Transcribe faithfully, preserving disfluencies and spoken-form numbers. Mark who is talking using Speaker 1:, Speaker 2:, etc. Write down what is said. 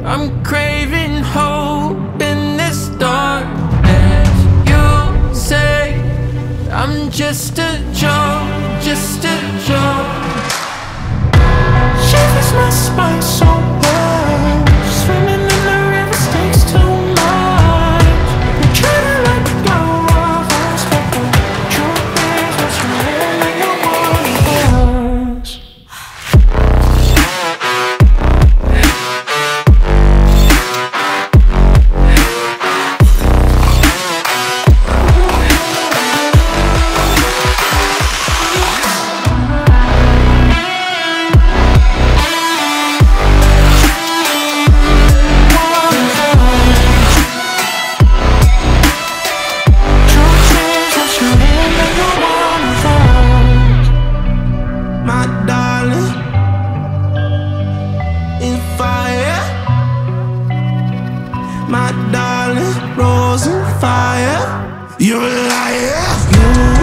Speaker 1: I'm craving hope in this darkness. You say I'm just a joke, just a joke. Shivers my spine so bad. Swimming in the river stakes too much. I'm trying to let go of us, but the truth is what's real and you're one of us. My darling, rose and fire. You're a liar. You